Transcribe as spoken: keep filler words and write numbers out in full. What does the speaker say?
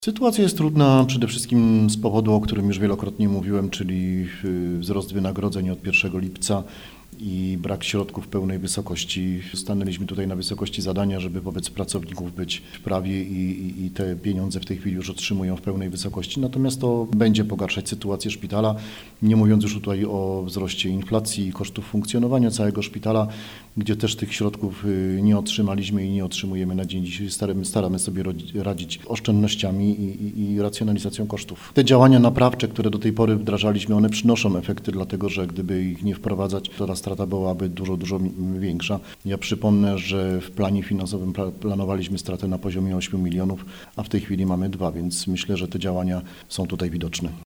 Sytuacja jest trudna przede wszystkim z powodu, o którym już wielokrotnie mówiłem, czyli wzrost wynagrodzeń od pierwszego lipca i brak środków w pełnej wysokości. Stanęliśmy tutaj na wysokości zadania, żeby wobec pracowników być w prawie i, i, i te pieniądze w tej chwili już otrzymują w pełnej wysokości. Natomiast to będzie pogarszać sytuację szpitala, nie mówiąc już tutaj o wzroście inflacji i kosztów funkcjonowania całego szpitala, gdzie też tych środków nie otrzymaliśmy i nie otrzymujemy na dzień dzisiejszy. Staramy, staramy sobie radzić oszczędnościami i, i, i racjonalizacją kosztów. Te działania naprawcze, które do tej pory wdrażaliśmy, one przynoszą efekty, dlatego że gdyby ich nie wprowadzać, to ta strata byłaby dużo, dużo większa. Ja przypomnę, że w planie finansowym planowaliśmy stratę na poziomie ośmiu milionów, a w tej chwili mamy dwa, więc myślę, że te działania są tutaj widoczne.